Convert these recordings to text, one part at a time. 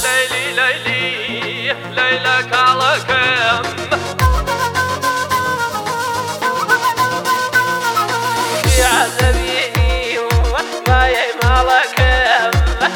ليلي ليلي ليلك على كم يا زميلي ما يمال كم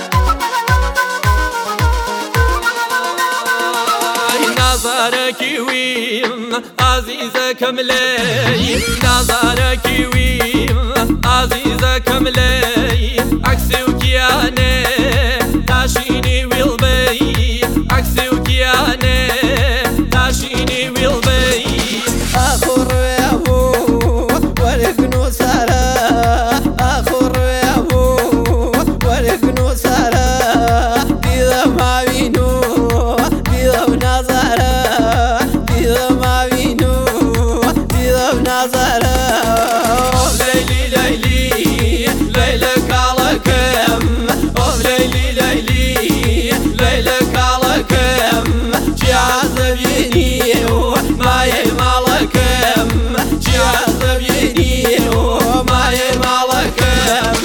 نظرك ويم عزيزك ملاي نظرك ويم عزيزك ملاي عكسي وكياني تاشيني ويلبي عكسي وكياني تاشيني ويلبي آخر يا أبو ورقنو سارة آخر يا أبو ورقنو سارة بيضا ما بينو بيضا بنظرة بيضا ما بينو بيضا بنظرة ليلي ليلي ليلك على كم ليلي ليلي ليلك على كم شي عذبيني وما يمال كم شي عذبيني وما يمال كم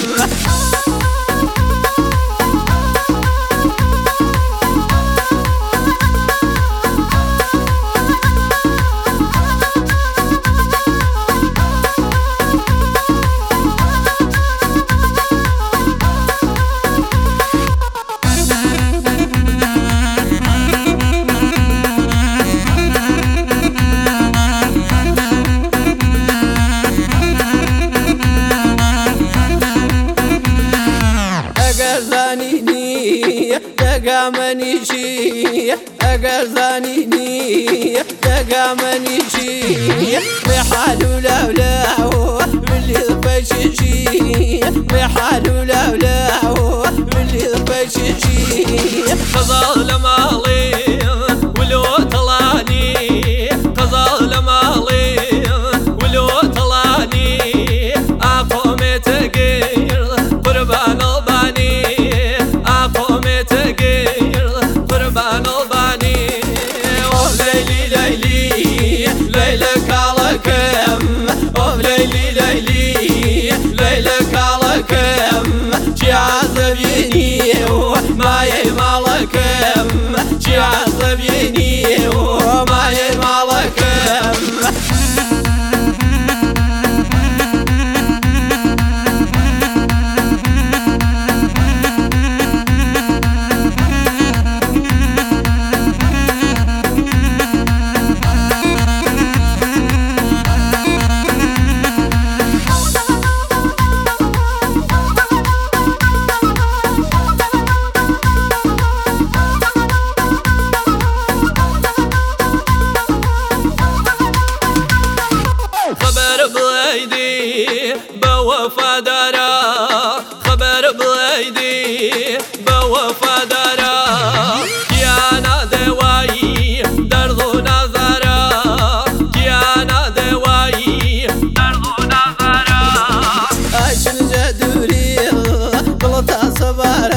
دقامنيشي أقرزانيني دقامنيشي بحالو لولاو باللي ضبششي بحالو لولاو باللي ضبششي قضى مالي ولو طلعني قضى مالي ولو طلعني أقوم تغير قربان الباني أقوم تغير قربان الباني ليلي ليلي ليلك على كم ليلي ليلي ليلك على كم شي عذبيني وما يمال كم شي عذبيني وما يمال كم بوفا دارا خبر بليدي بوفا دارا كيانا دواي دردو نظرا كيانا دواي دردو نظرا عشن جدوري غلطة صبارة